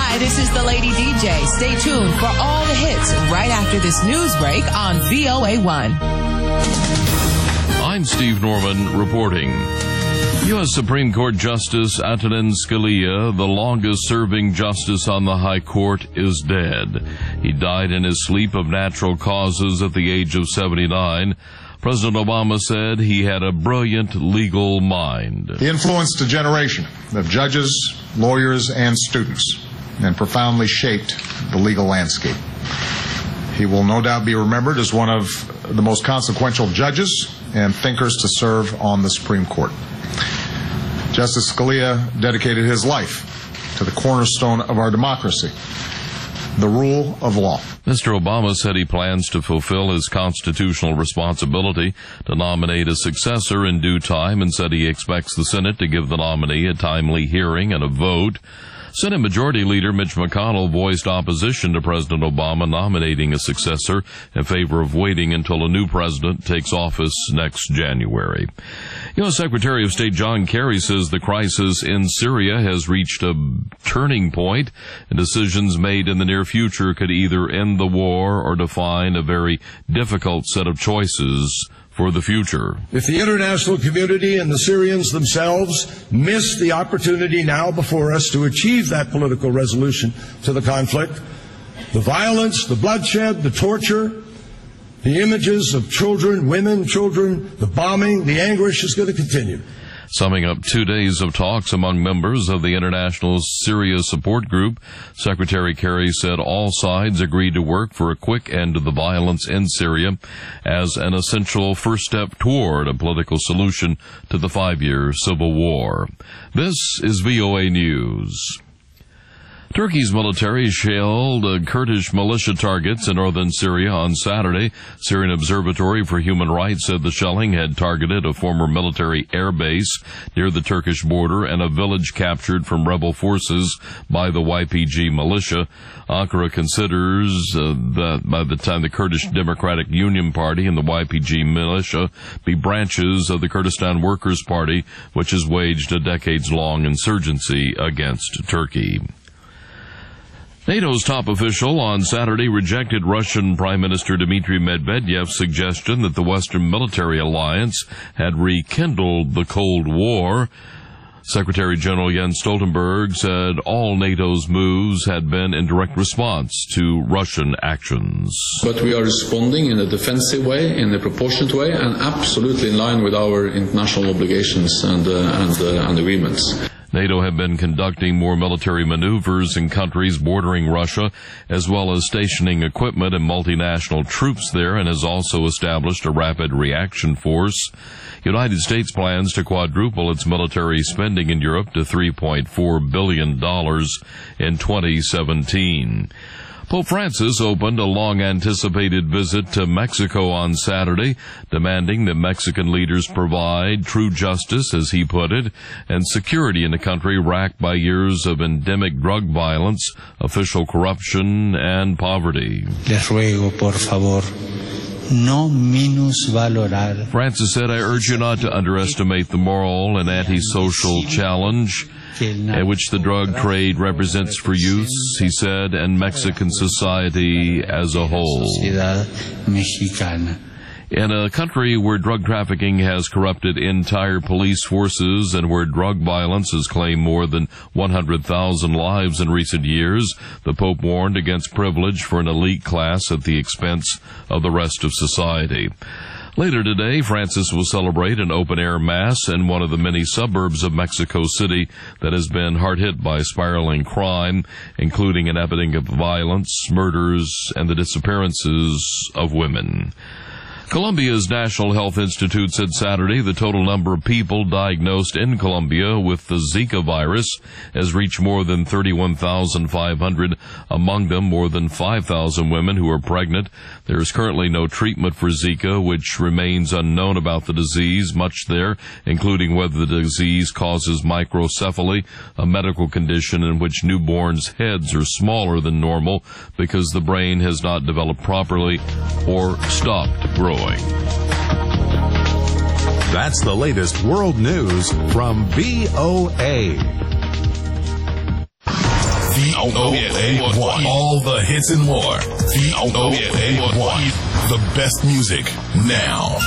Hi, this is the Lady DJ. Stay tuned for all the hits right after this news break on VOA1. I'm Steve Norman reporting. U.S. Supreme Court Justice Antonin Scalia, the longest-serving justice on the High Court, is dead. He died in his sleep of natural causes at the age of 79. President Obama said he had a brilliant legal mind. He influenced a generation of judges, lawyers, and students, and profoundly shaped the legal landscape. He will no doubt be remembered as one of the most consequential judges and thinkers to serve on the Supreme Court. Justice Scalia dedicated his life to the cornerstone of our democracy, the rule of law. Mr. Obama said he plans to fulfill his constitutional responsibility to nominate a successor in due time, and said he expects the Senate to give the nominee a timely hearing and a vote. Senate Majority Leader Mitch McConnell voiced opposition to President Obama nominating a successor in favor of waiting until a new president takes office next January. U.S. Secretary of State John Kerry says the crisis in Syria has reached a turning point, and decisions made in the near future could either end the war or define a very difficult set of choices for the future. If the international community and the Syrians themselves miss the opportunity now before us to achieve that political resolution to the conflict, the violence, the bloodshed, the torture, the images of children, women, children, the bombing, the anguish is going to continue. Summing up 2 days of talks among members of the International Syria Support Group, Secretary Kerry said all sides agreed to work for a quick end to the violence in Syria as an essential first step toward a political solution to the 5-year civil war. This is VOA News. Turkey's military shelled Kurdish militia targets in northern Syria on Saturday. Syrian Observatory for Human Rights said the shelling had targeted a former military air base near the Turkish border and a village captured from rebel forces by the YPG militia. Ankara considers that by the time the Kurdish Democratic Union Party and the YPG militia be branches of the Kurdistan Workers' Party, which has waged a decades-long insurgency against Turkey. NATO's top official on Saturday rejected Russian Prime Minister Dmitry Medvedev's suggestion that the Western military alliance had rekindled the Cold War. Secretary General Jens Stoltenberg said all NATO's moves had been in direct response to Russian actions. But we are responding in a defensive way, in a proportionate way, and absolutely in line with our international obligations and agreements. NATO have been conducting more military maneuvers in countries bordering Russia, as well as stationing equipment and multinational troops there, and has also established a rapid reaction force. United States plans to quadruple its military spending in Europe to $3.4 billion in 2017. Pope Francis opened a long-anticipated visit to Mexico on Saturday, demanding that Mexican leaders provide true justice, as he put it, and security in a country racked by years of endemic drug violence, official corruption, and poverty. Les ruego, por favor, no minusvalorar. Francis said, I urge you not to underestimate the moral and antisocial challenge which the drug trade represents for youth, he said, and Mexican society as a whole. In a country where drug trafficking has corrupted entire police forces and where drug violence has claimed more than 100,000 lives in recent years, the Pope warned against privilege for an elite class at the expense of the rest of society. Later today, Francis will celebrate an open-air mass in one of the many suburbs of Mexico City that has been hard hit by spiraling crime, including an epidemic of violence, murders, and the disappearances of women. Colombia's National Health Institute said Saturday the total number of people diagnosed in Colombia with the Zika virus has reached more than 31,500, among them more than 5,000 women who are pregnant. There is currently no treatment for Zika, which remains unknown about the disease, much there, including whether the disease causes microcephaly, a medical condition in which newborns' heads are smaller than normal because the brain has not developed properly or stopped growing. That's the latest world news from VOA. VOA1. All the hits and more. VOA1. The best music now.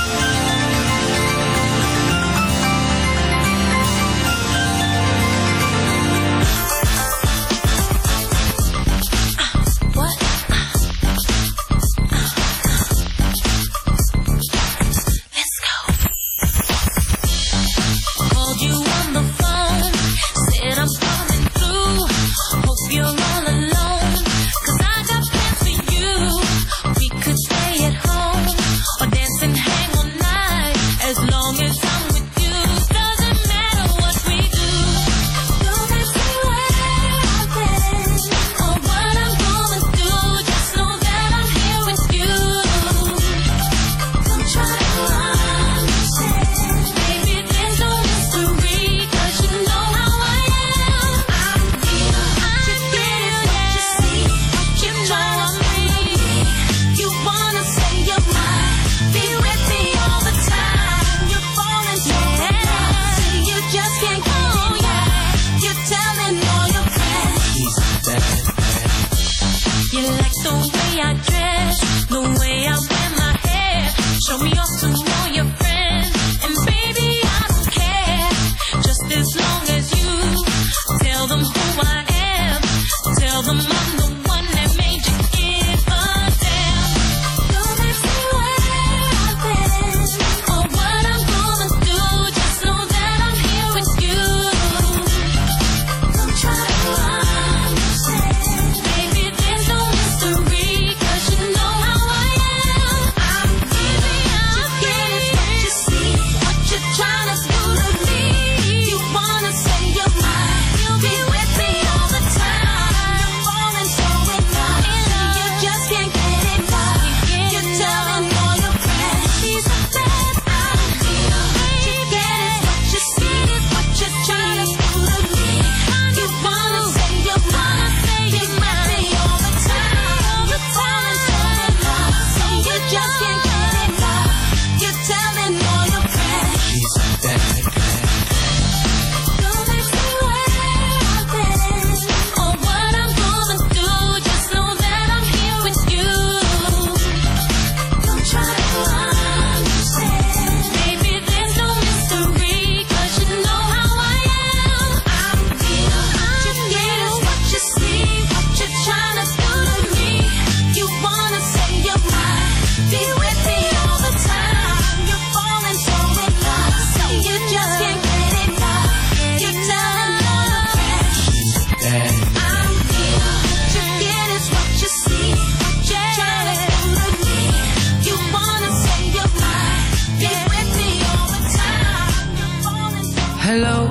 Hello,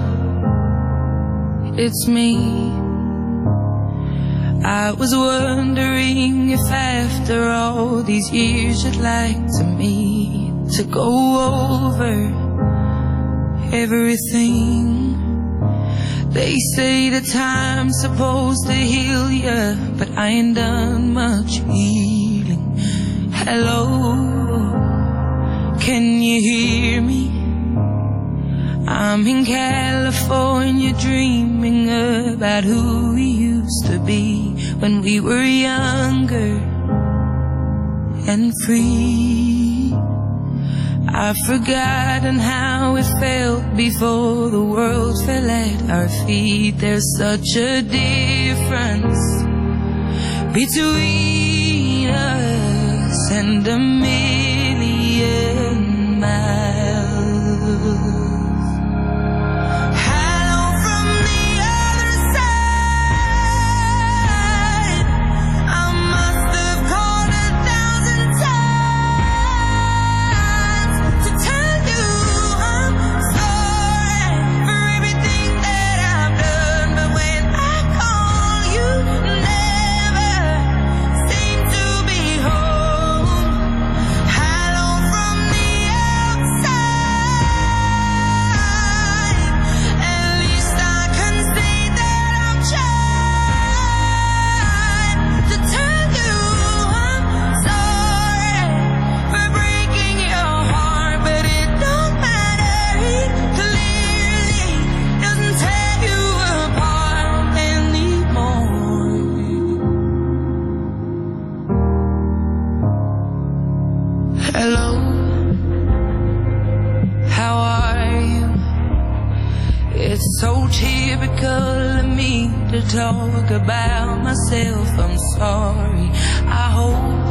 it's me. I was wondering if after all these years you'd like to meet to go over everything. They say the time's supposed to heal ya, but I ain't done much healing. Hello, can you hear me? I'm in California dreaming about who we used to be when we were younger and free. I've forgotten how it felt before the world fell at our feet. There's such a difference between us and a million miles. How to talk about myself. I'm sorry. I hope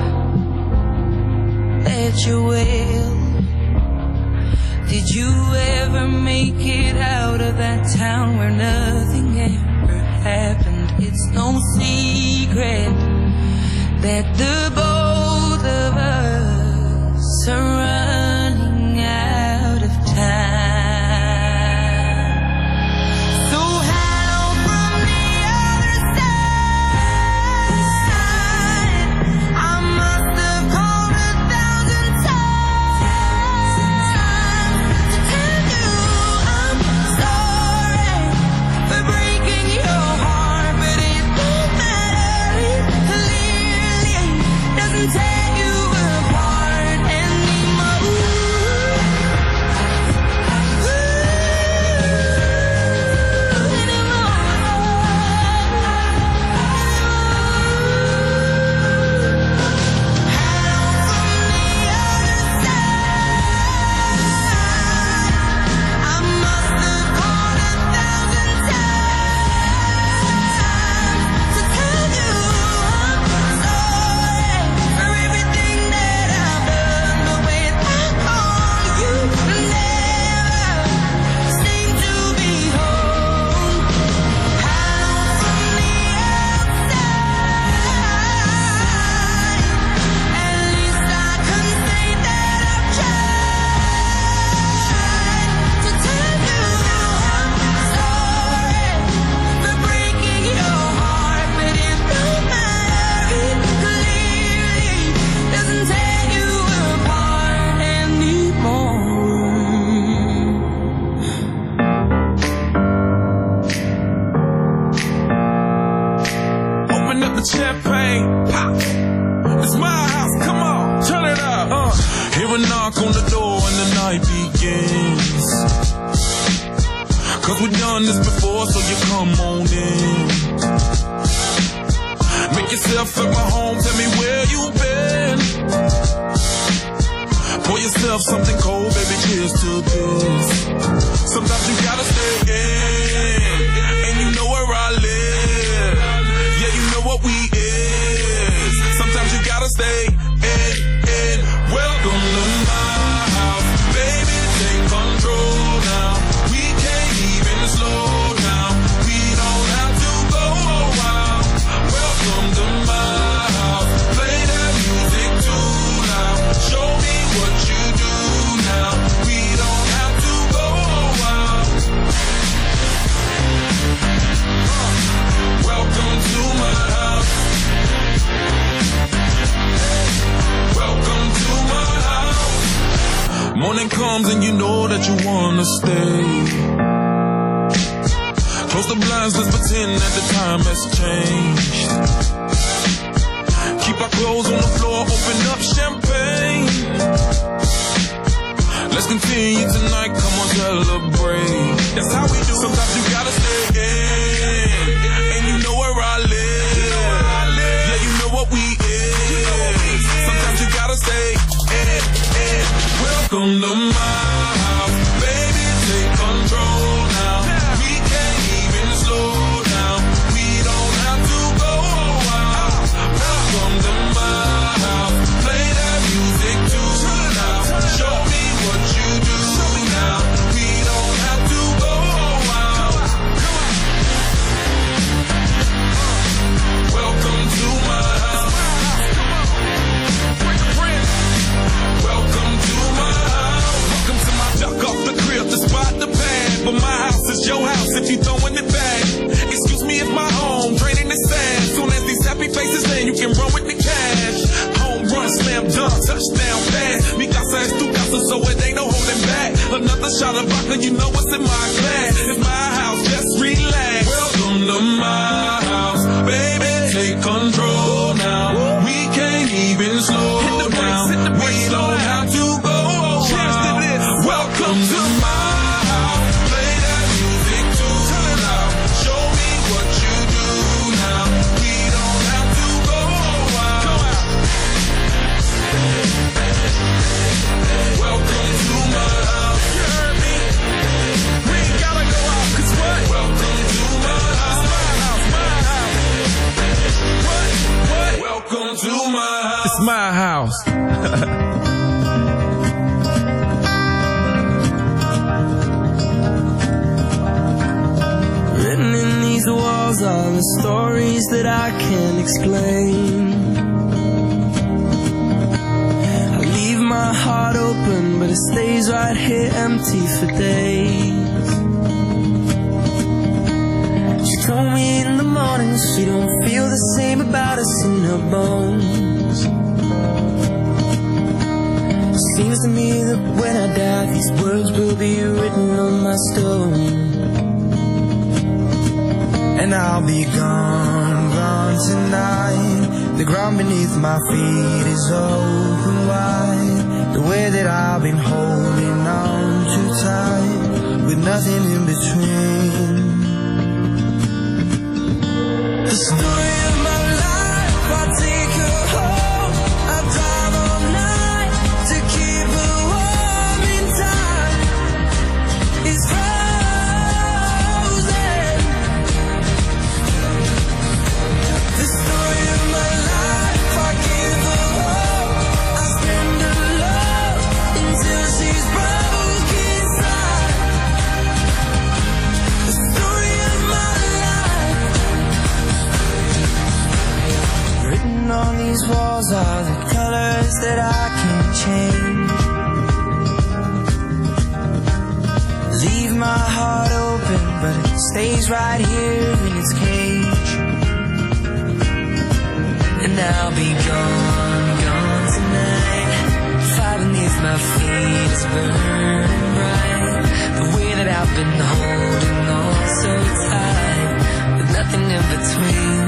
that you're well. Did you ever make it out of that town where nothing ever happened? It's no secret that the both of us are running out of time. Welcome to my house. house. Written in these walls are the stories that I can't explain. I leave my heart open, but it stays right here empty for days. She told me in the morning she don't feel the same about us in her bones. Seems to me that when I die, these words will be written on my stone. And I'll be gone, gone tonight. The ground beneath my feet is open wide. The way that I've been holding on too tight, with nothing in between. The story of my life, I take her home. I drive all night to keep her warm in time. It's frozen. The story of my life, I give her hope. I spend her love until she's broke inside. The story of my life. Written on these walls are the colors that I can't change. Leave my heart open, but it stays right here in its cage. And I'll be gone, gone tonight. Fire beneath my feet is burning bright. The way that I've been holding on so tight, with nothing in between.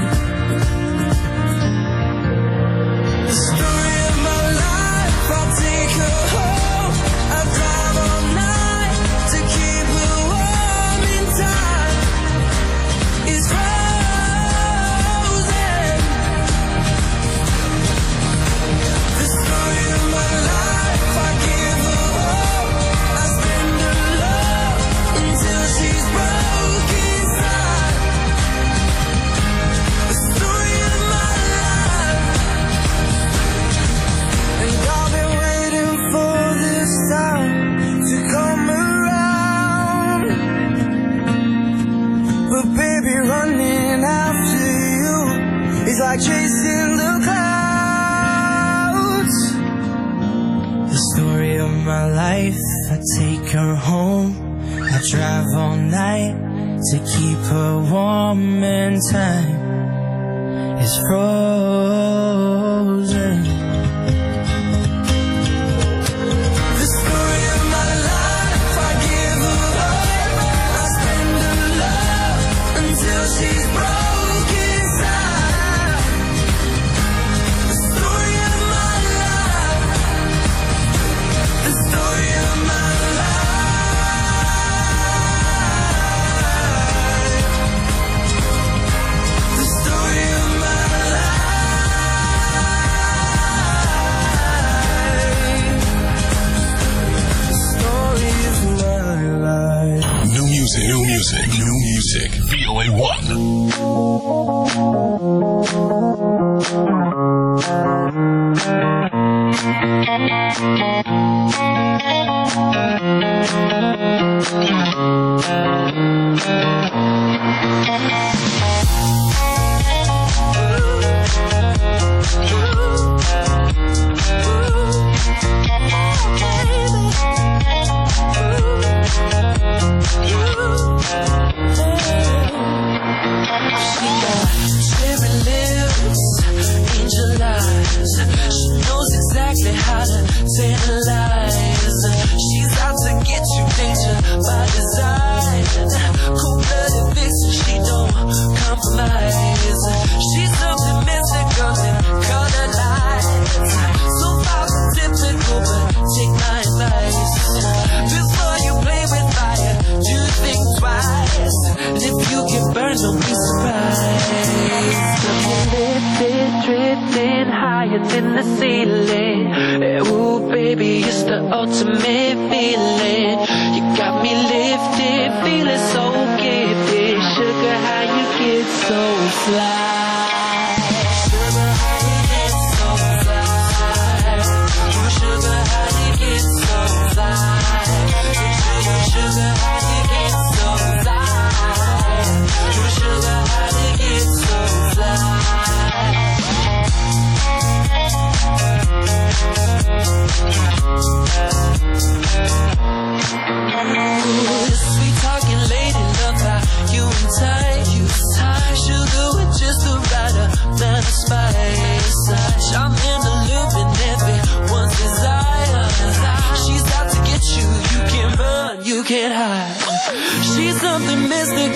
The story of my life, I'll take her home. I drive all night to keep her warm in time. It's frozen. The story of my life, I give her hope. I spend her love until she's broke inside. The story of my life. And I've been waiting for this time to come around. But baby, running after you is like chasing the clouds. The story of my life, I take her home. I drive all night to keep her warm and time is frozen. The story of my life, I give her hope. I spend her love until she's broke inside. The story of my life. The story of my life. The story of my life. The story of my life. New music, new music, new music. VOA1. She got cherry lips, angel eyes. She knows exactly how to tantalize. She's out to get you, danger by design. Cold-blooded vixen, she don't compromise. She's something mystical in color lights. So far from typical, but take my advice. Before you play with fire, do think twice. And if you get burned, don't be surprised. Looking lifted, drifting higher than the ceiling. Ooh, baby, it's the ultimate feeling. You got me lifted, feeling so gifted. Sugar, how you get so fly? Sugar, how you get so fly?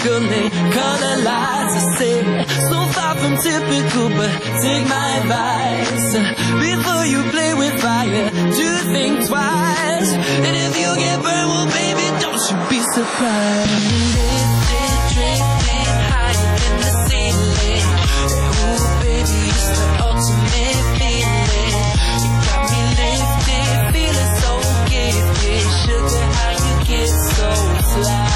musically, color lights are set. So far from typical, but take my advice. Before you play with fire, do think twice. And if you get burned, well baby, don't you be surprised. Lifted, drifting higher than the ceiling. Ooh baby, it's the ultimate feeling. You got me lifted, feeling so gifted. Sugar, how you get so fly.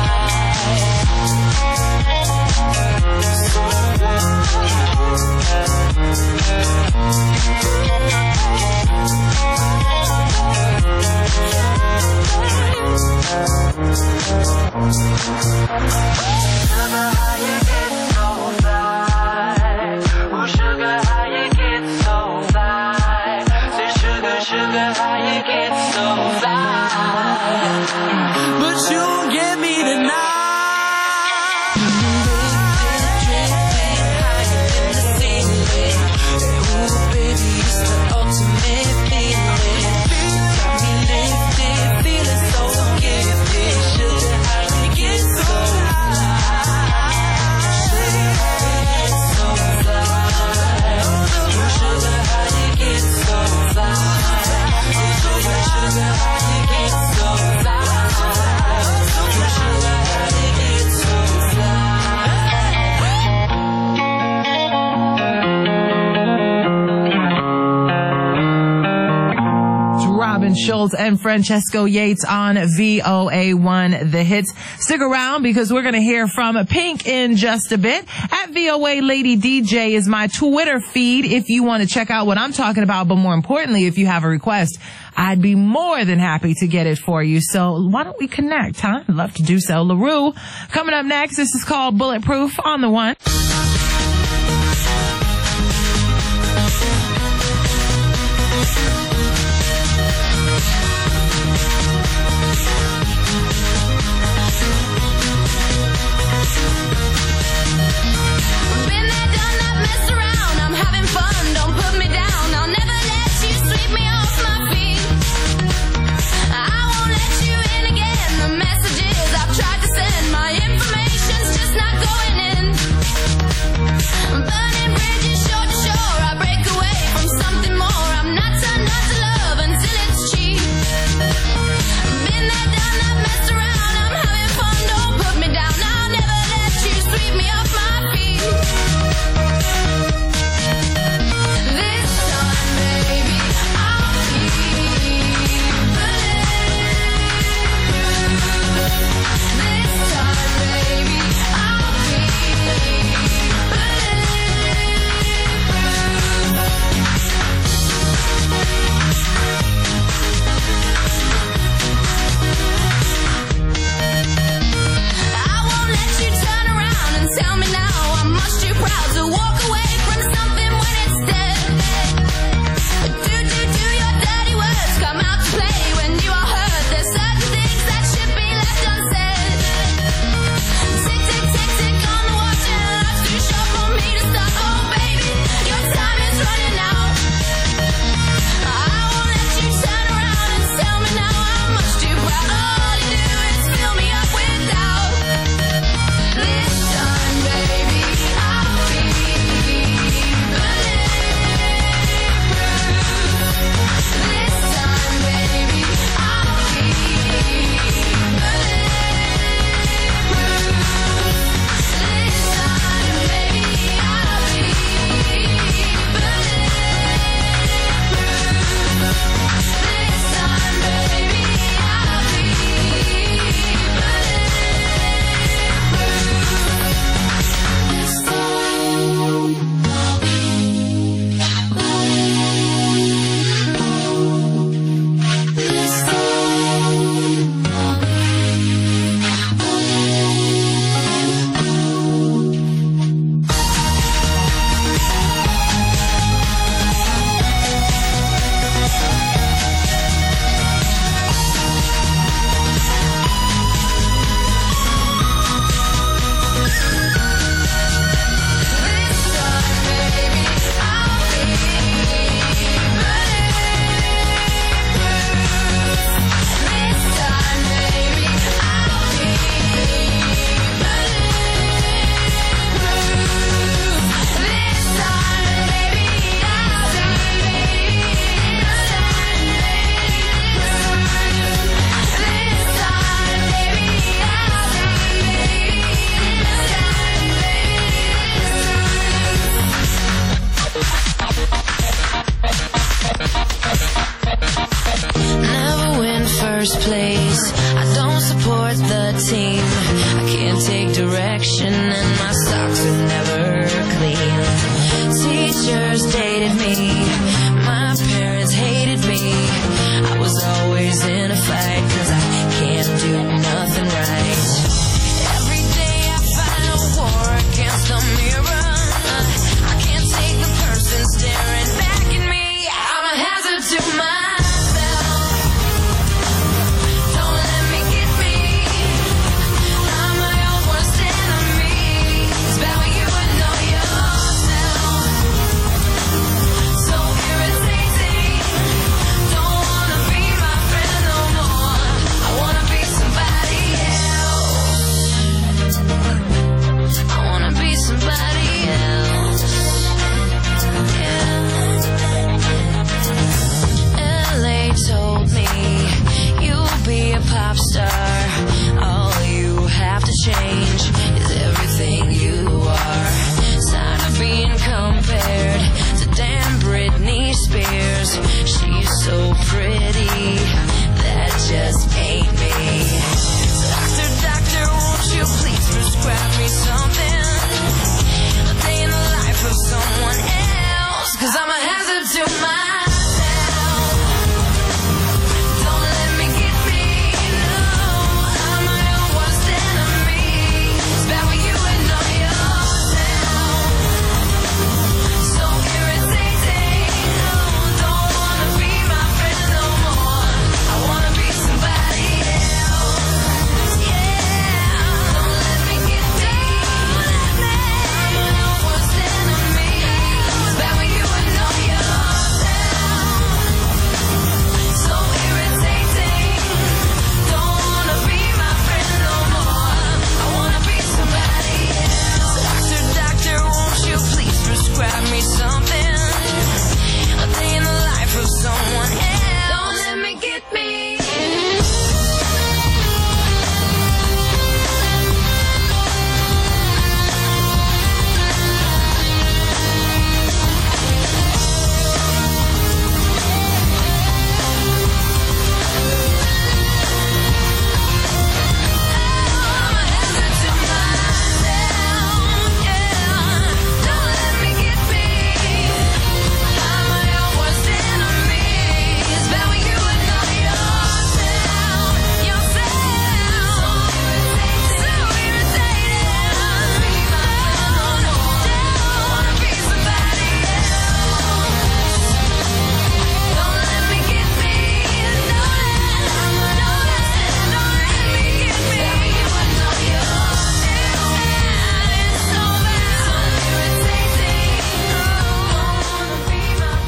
Schultz and Francesco Yates on VOA1 The Hits. Stick around because we're going to hear from Pink in just a bit. At VOA Lady DJ is my Twitter feed if you want to check out what I'm talking about, but more importantly, if you have a request, I'd be more than happy to get it for you. So why don't we connect, huh? I'd love to do so. LaRue coming up next. This is called Bulletproof on the One. Sweet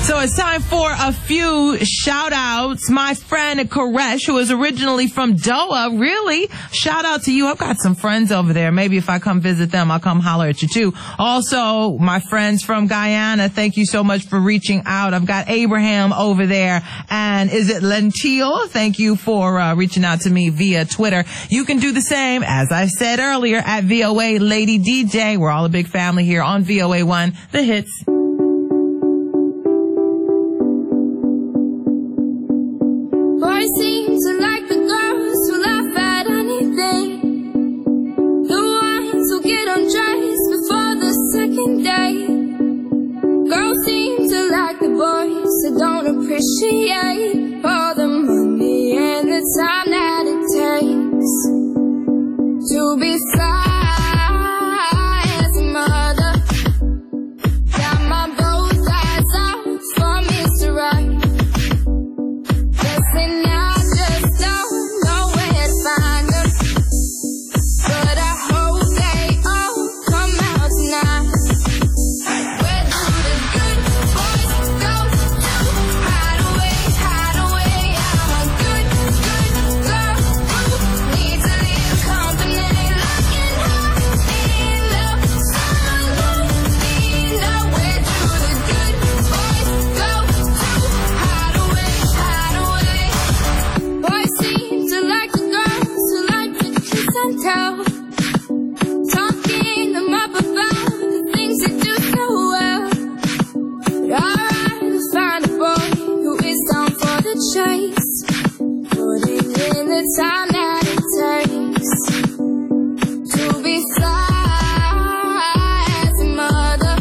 So it's time for a few shout outs. My friend Koresh, who is originally from Doha, really, shout out to you. I've got some friends over there. Maybe if I come visit them, I'll come holler at you too. Also, my friends from Guyana, thank you so much for reaching out. I've got Abraham over there. And is it Lentil? Thank you for reaching out to me via Twitter. You can do the same, as I said earlier, at VOA Lady DJ. We're all a big family here on VOA1, The Hits. Boys seem to like the girls who laugh at anything, the ones who get undressed before the second day. Girls seem to like the boys who don't appreciate all the money and the time that it takes to be fly as a mother. Got my both eyes out for Mr. Right. Guessing I just don't know where to find them, but I hope they all come out tonight. Where do the good boys go to hide away, hide away? I'm a good girl who needs a little company, looking high in love, someone lonely. Now where do the good boys go to hide away, hide away? Boys seem to like the girls who like to kiss and tell, talking them up about the things they do so well. But I'd rather find a boy who is down for the chase, putting in the time that it takes to be fly as a mother,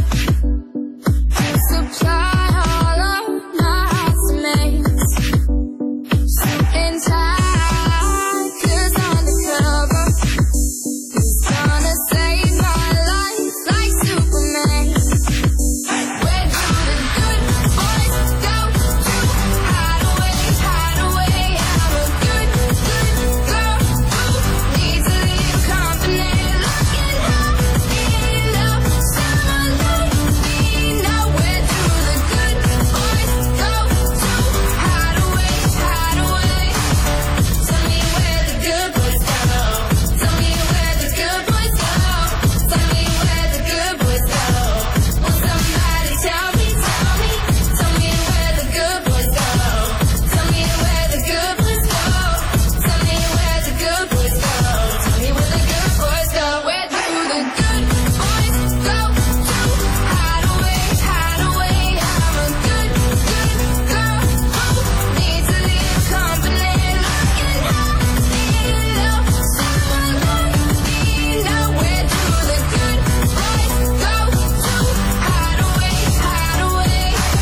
to supply all of my housemates. Something tight, 'cause undercover he's gonna save my life like Superman. Where do the good boys go to hide away, hide away? I'm a good girl who needs a little company, looking high in love, someone lonely. Now where do the good boys go to hide away, hide away? Tell me where the good boys go. Tell me where the good boys go. Tell me where the good boys go. Will somebody tell me, tell me where the good boys go. Tell me where the good boys go. Tell me where the good boys go. Tell me where the good boys go. Where do the good boys go to hide away, hide away? I'm a good girl who needs a little company, looking high in love, someone lonely. Now where do the good boys go to hide away, hide away?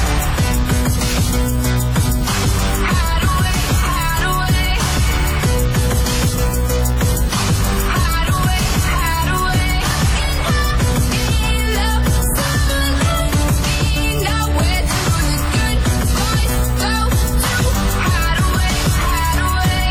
Hide away, hide away. Hide away, hide away. In love, someone lonely. Now where do the good boys go to hide away, hide away?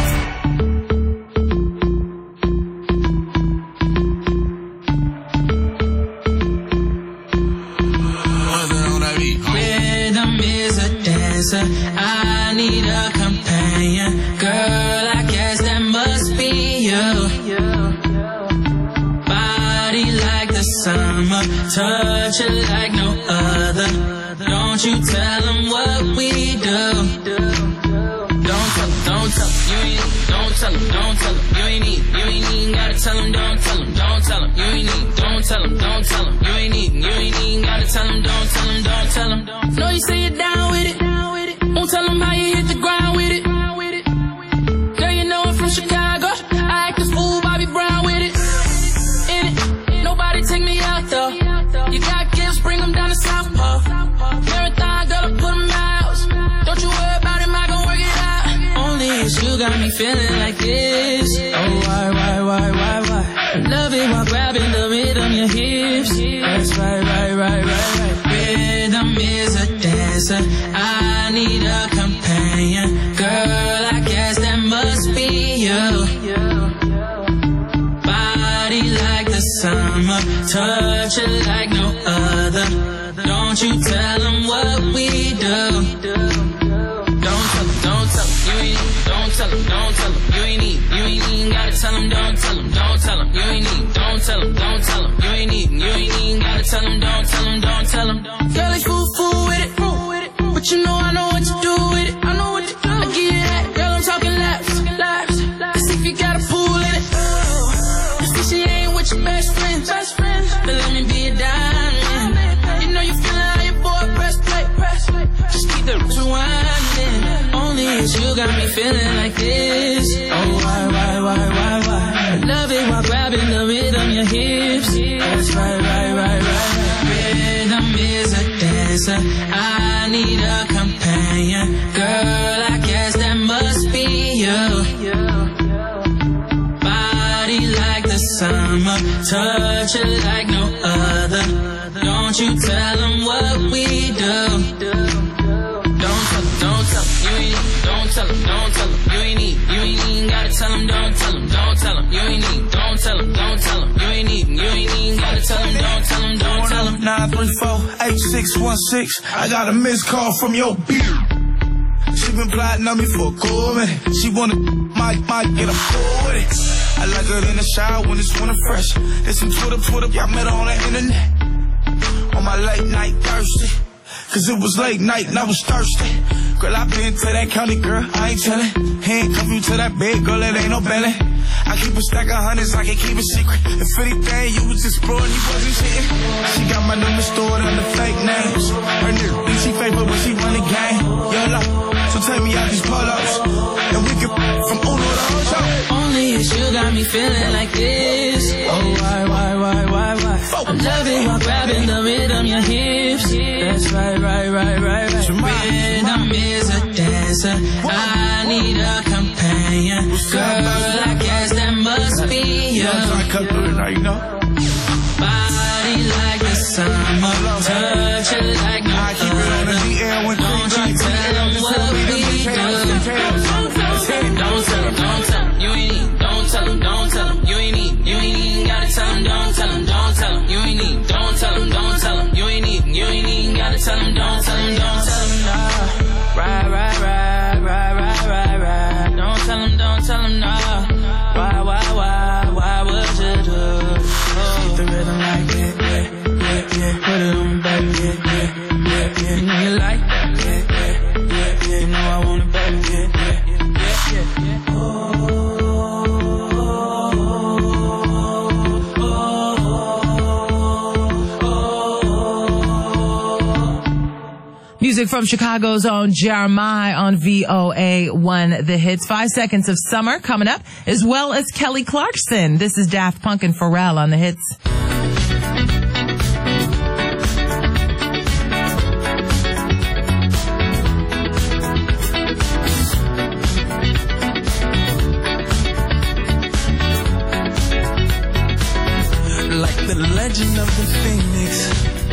Rhythm is a dancer. I need a companion. Girl, I guess that must be you. Body like the summer, touch it like no other. Don't you tell them what we do. Don't tell them, don't tell them, you ain't, don't tell them, don't tell them, you ain't even gotta tell them, don't tell them, don't tell them, you ain't even, don't tell them, don't tell them, you ain't even gotta tell them, don't tell them, don't tell them. Know you say you're down with it, won't tell them how you hit the ground with it. Girl, you know I'm from Chicago, I act a fool, Bobby Brown with it. In it, nobody take me out though. You got gifts, bring them down to South Pole. Marathon, girl, I put them out. Don't you worry about him, I gon' work it out. Only you got me feeling like this. Oh, why? Love it while grabbing the rhythm, your hips. That's right. Rhythm is a dancer. I need a companion. Girl, I guess that must be you. Body like the summer, touch it like no other. Don't Don't you tell them what we do. Don't tell them, don't tell them, you ain't need. Don't tell them, don't tell them, you ain't need. You ain't even gotta tell them, don't tell them, don't tell them, you ain't need. Don't tell them, don't tell them, you ain't need. You ain't even gotta tell them, don't tell them, don't tell them. Girl, they fool with it, but you know I know what to do with it. I know what to do. I give you that, girl, I'm talking laps. See if you got a pool in it. See she ain't with your best friend, but let me be a diamond. You know you feeling how your boy press play. Just keep the rewinding. Only is you got me feeling like this. Oh, why? I love it while grabbing the rhythm, your hips. That's right. Rhythm is a dancer. I need a companion. Girl, I guess that must be you. Body like the summer, touch it like no other. Don't you tell them what we do. Don't tell them, you ain't need. Don't tell them, you ain't need. You ain't even gotta tell them, don't tell them, you ain't need. Don't tell them, you ain't need. You ain't even gotta tell them, don't tell them. 934-8616. I got a missed call from your beard. She been plotting on me for a cool minute. She wanna might get a fool with it. I like her in the shower when it's winter fresh. There's some Twitter, y'all met her on the internet. On my late night thirsty. Cause it was late night and I was thirsty. Girl, I been to that county, girl, I ain't tellin'. Handcuff you to that bed, girl, it ain't no belly. I keep a stack of hundreds, I can't keep a secret. If anything, you was exploring, you wasn't shitting. She got my number stored under fake names. Her nigga, she favorite when she run the game. YOLO, so take me out these pull-ups. And we can from Uno to Ocho. Only is you got me feeling like this. Oh, why? I love it while grabbing the rhythm, your hips. That's right. Rhythm is a dancer. I need a companion. Girl, I guess that must be you. Body like the summer, touch it like no other. Don't you tell them what we do. Don't tell them, you ain't need. Don't tell them, you ain't need. You ain't even gotta tell them, don't tell them, you ain't need. Don't tell them, you ain't need. You ain't even gotta tell them, don't tell them, nah. Right. Don't tell them, nah. Why would you do? Keep the rhythm like that, yeah. Put it on me, baby, yeah. You know you like that, yeah. You know I want it, baby, yeah. Music from Chicago's own Jeremiah on VOA1 The Hits. 5 Seconds of Summer coming up, as well as Kelly Clarkson. This is Daft Punk and Pharrell on The Hits. Like the legend of the Phoenix,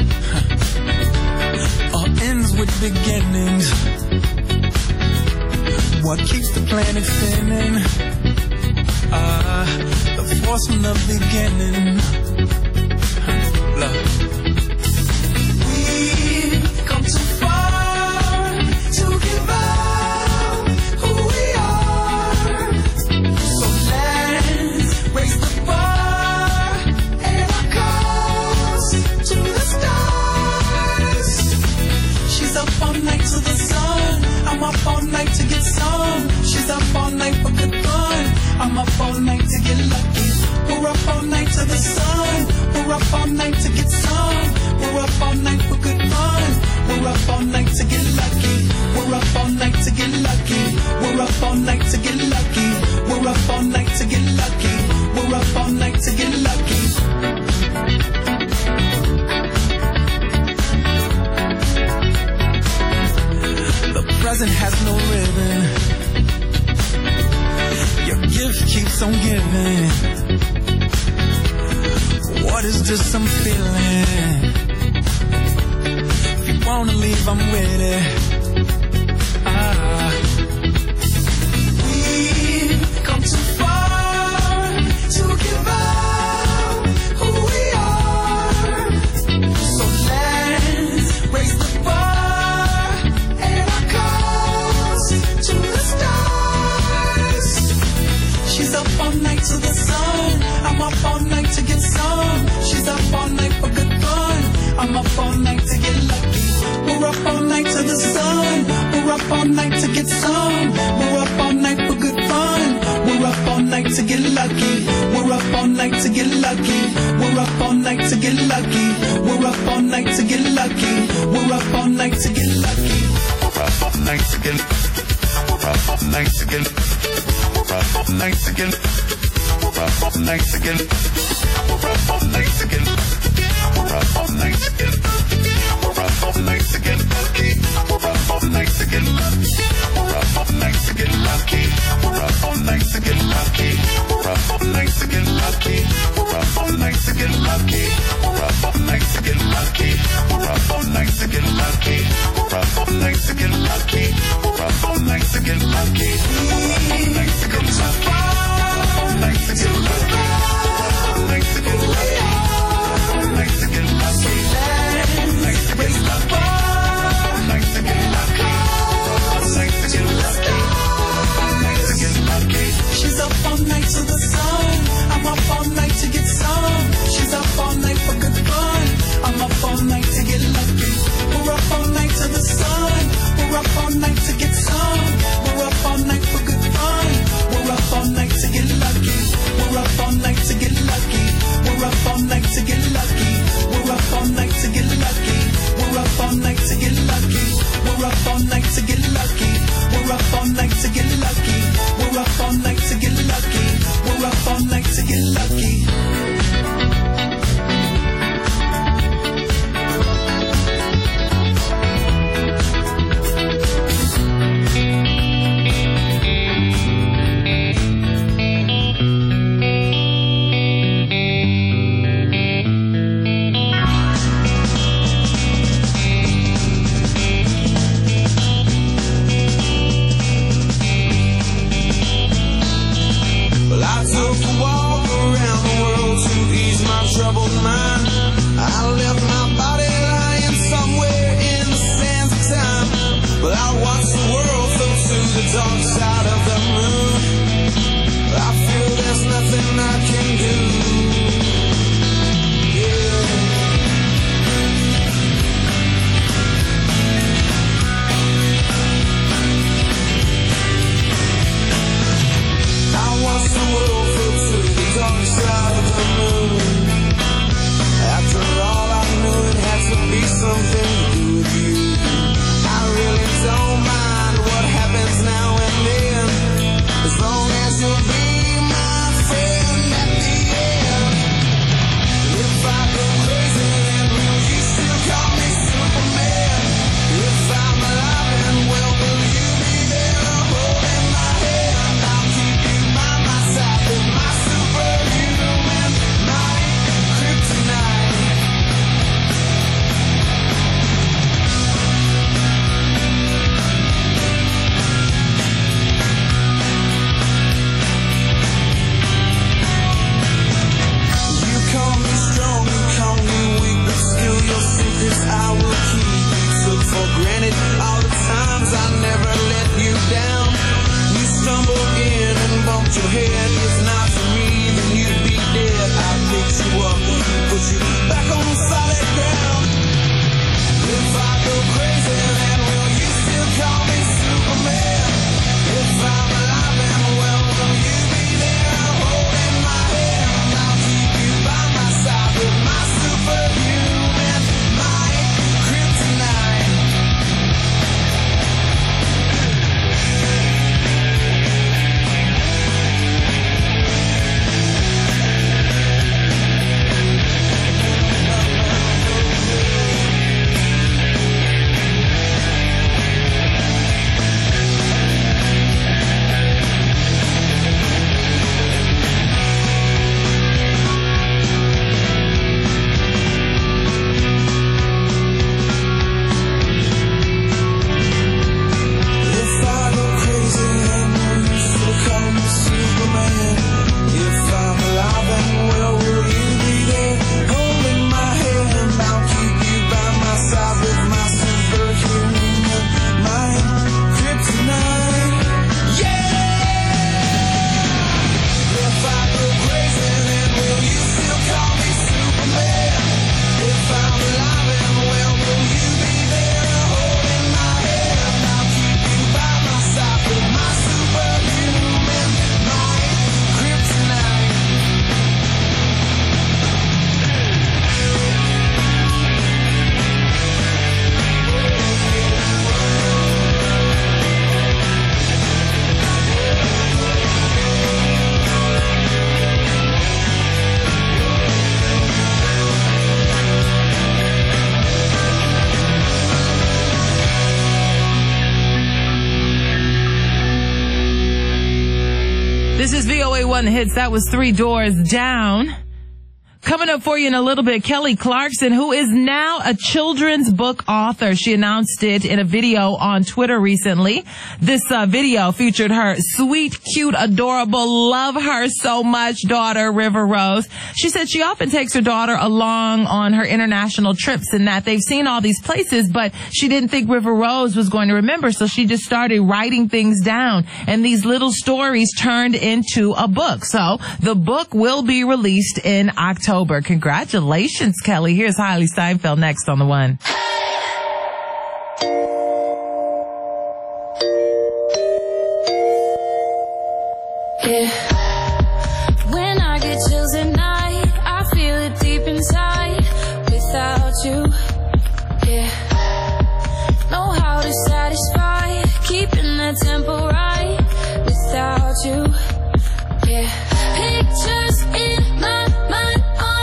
ends with beginnings. What keeps the planet spinning? The force from the beginning. Love. We've come too far to give up who we are. So let's raise the bar and our cause to the stars. She's up all night to the sun. I'm up all night to get some. She's up all night for good fun. I'm up all night to get lucky. We're up all night to the sun. We're up all night to get some. We're up all night for good fun. We're up all night to get lucky. We're up all night to get lucky. We're up all night to get lucky. We're up all night to get lucky. We're up all night to get lucky. Present has no ribbon. Your gift keeps on giving. What is this I'm feeling? If you wanna leave, I'm with it. We've come too far to give up who we are. So let's raise night to get lucky. We're up all night to get lucky. Up all night to get. Up all night to get. Up all night to get. Up all night to get. Up all night to get. Up all night to get. Up all night to get lucky. Up all night to get lucky. Up all night to get lucky. Up all night to get lucky. Up all night to get lucky. Up all night to get lucky. Up all night to get lucky. Up all night to get lucky. Up all night to get lucky. Up all night to get lucky. Up all night to get lucky. Up all night to get lucky. Up all night to get lucky. Up all night to get lucky. 91 Hits. That was 3 Doors Down. Coming up for you in a little bit, Kelly Clarkson, who is now a children's book author. She announced it in a video on Twitter recently. This video featured her sweet, cute, adorable, love her so much daughter, River Rose. She said she often takes her daughter along on her international trips and that they've seen all these places, but she didn't think River Rose was going to remember, so she just started writing things down. And these little stories turned into a book. So the book will be released in October. Congratulations, Kelly. Here's Hailey Steinfeld next on The One. Yeah. When I get chills at night, I feel it deep inside. Without you, yeah. Know how to satisfy, keeping that tempo right. Without you, yeah. Pictures in my mind.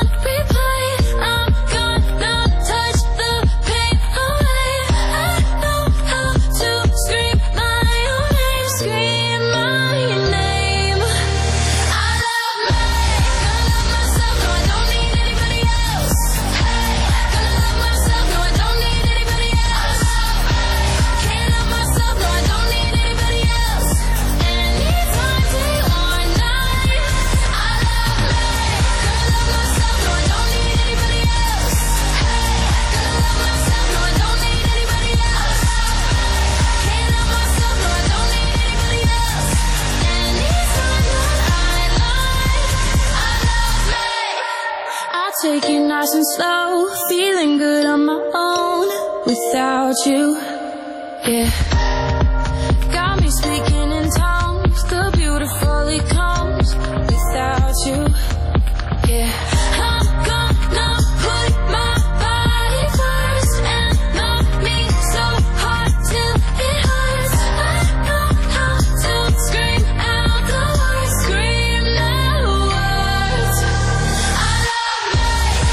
Take it nice and slow, feeling good on my own. Without you, yeah. Got me speaking in tongues, the beautiful it comes. Without you, yeah. I'm gonna put my body first and love me so hard till it hurts. I know how to scream out the words, scream the words. I love me.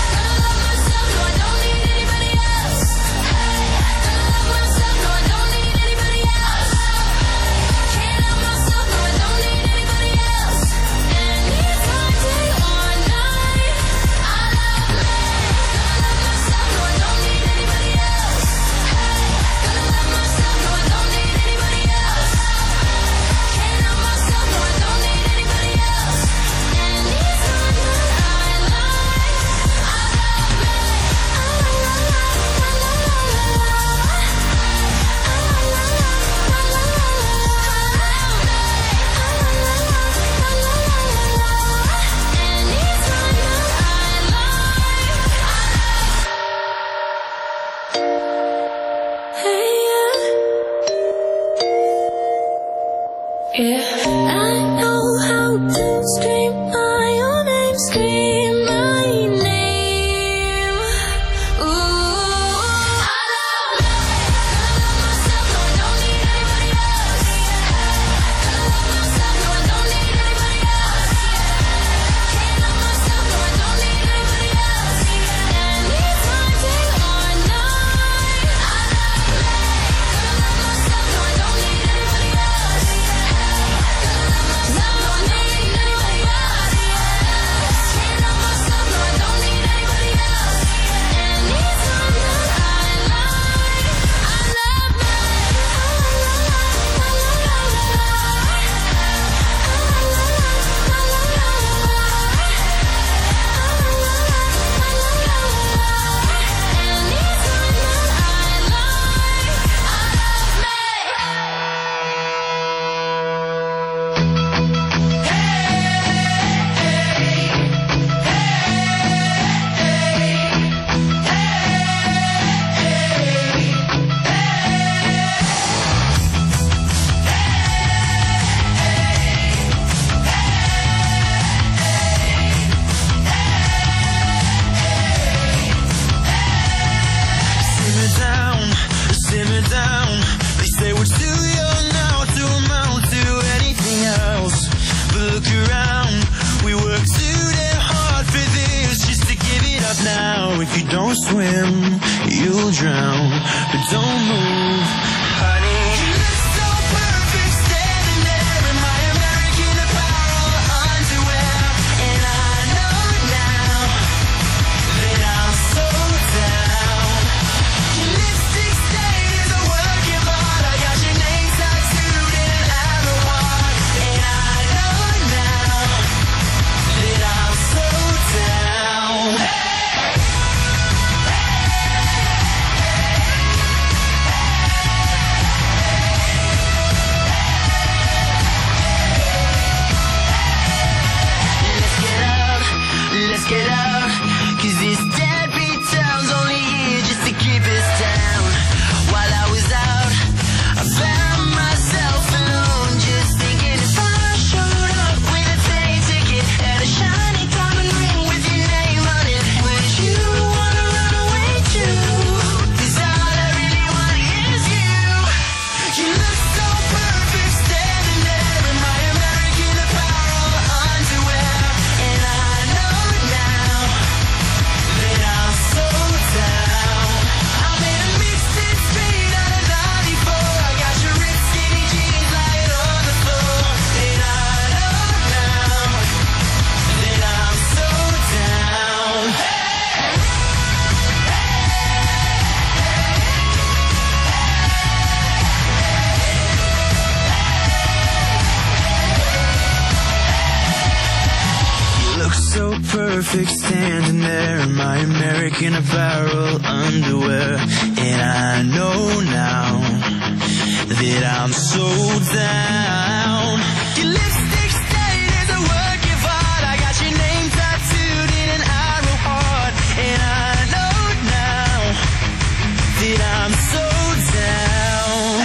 Yeah, I know how to scream my own name, scream my name. Ooh, I love myself, no, I don't need anybody else. I love myself, no, I don't need anybody else. Can't love myself, no, I don't need anybody else. Anytime, day or night. I love myself, no, I don't need anybody else. If you don't swim, you'll drown. But don't move, honey. You look so perfect standing there in my American Apparel underwear. perfect standing there in my American Apparel underwear. And I know now that I'm so down. Your lipstick stain is a work of art. I got your name tattooed in an arrow heart. And I know now that I'm so down.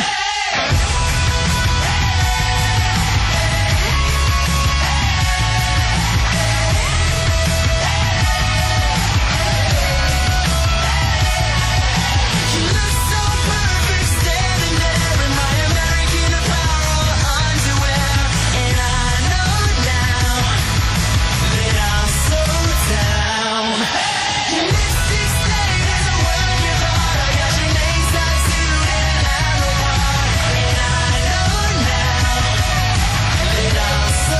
You look so perfect standing there in my American Apparel underwear. And I know now that I'm so down. Your lipstick stain is a work of art. I got your name tattooed in an arrow heart. And I know now that I'm so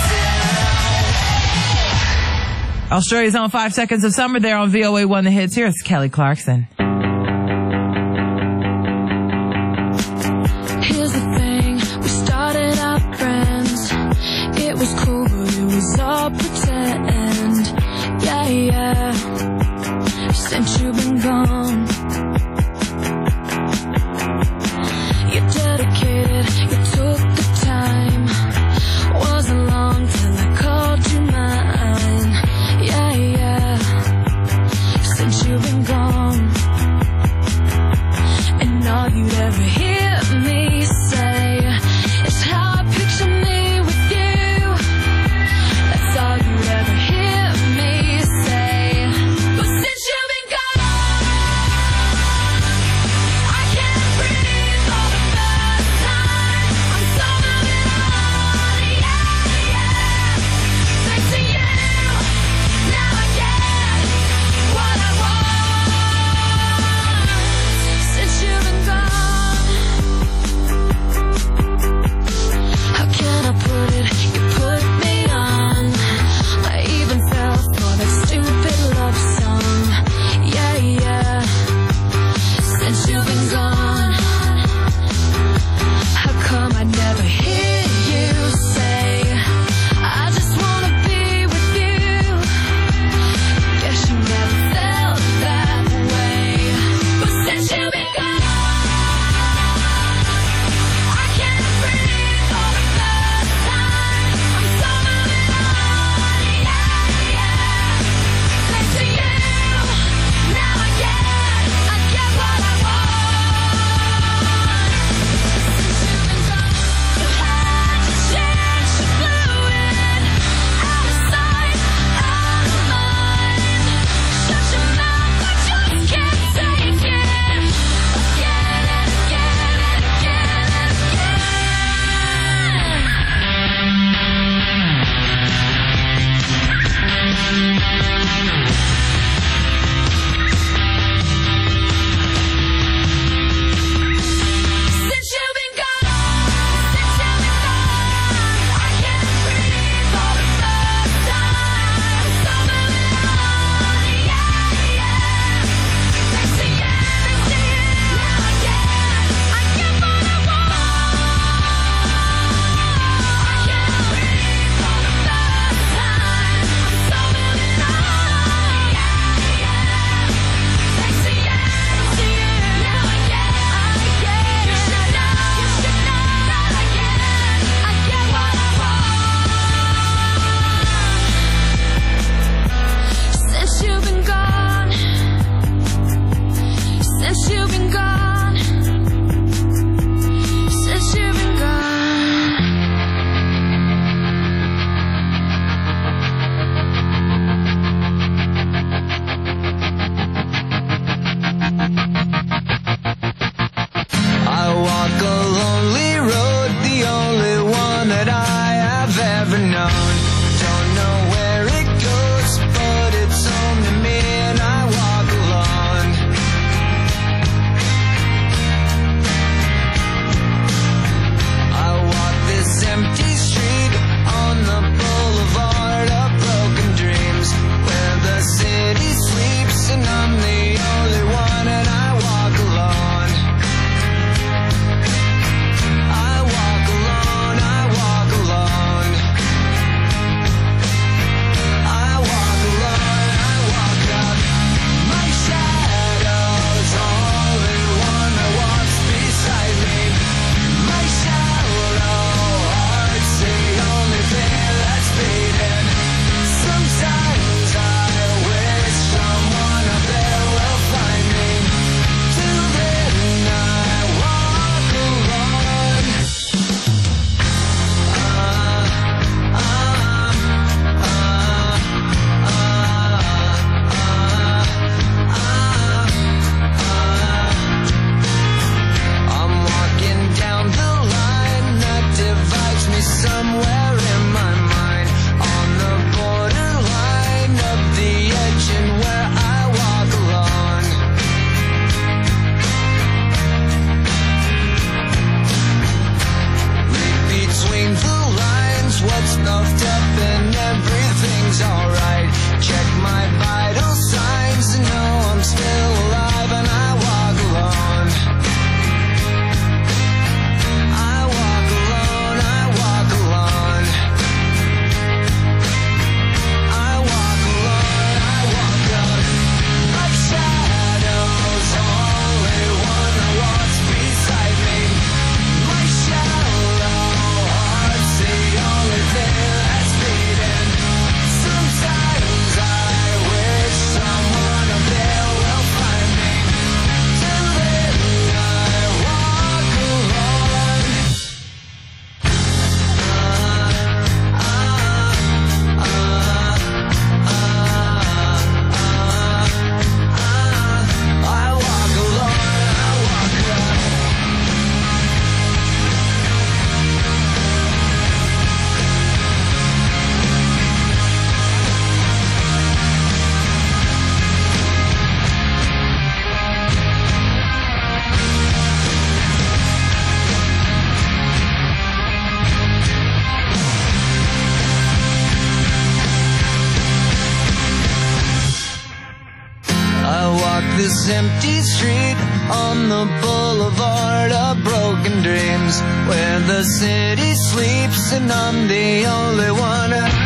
down. Australia's own 5 Seconds of Summer there on VOA1 The Hits. Here's Kelly Clarkson. Here's the thing, we started out friends. It was cool, but it was all pretend. Yeah, yeah. Since you've been gone, you're dedicated, you took the time. Wasn't long till I called you mine. Yeah, yeah. Since you've been gone, and all you'd ever hear me say is how I picture me with you. That's all you'd ever hear me say. But since you've been gone, I can't breathe for the first time. I'm so moving on, yeah, yeah. Thanks to you, now I get what I want. Since you've been gone, how can I put it? You put me on. I even fell for that stupid love song. Yeah, yeah. Since you've been gone, how come I never hear you say, I just wanna be with you? Guess you never felt that way. But since you've been gone, I can't breathe for the first time. I'm so moving on, yeah, yeah. Thanks to you, now I get what I want. Since you've been gone, you had to change, you blew it. Out of sight, out of mind. Shut your mouth, I just can't take it. Again and again and again and Since you've been gone, I can't breathe for the first time. I'm so moving on, yeah, yeah. Thanks to you, now I get what I want. I can't breathe for the first time. I'm so moving on, yeah, yeah. Thanks to you, now I get. You should know that I get what I want. Since you've been gone, since you've been gone, since you've been gone. I walk a lonely road, the only one that I have ever known. Don't know where it goes, but it's home to me, and I walk alone. street on the boulevard of broken dreams, where the city sleeps and I'm the only one.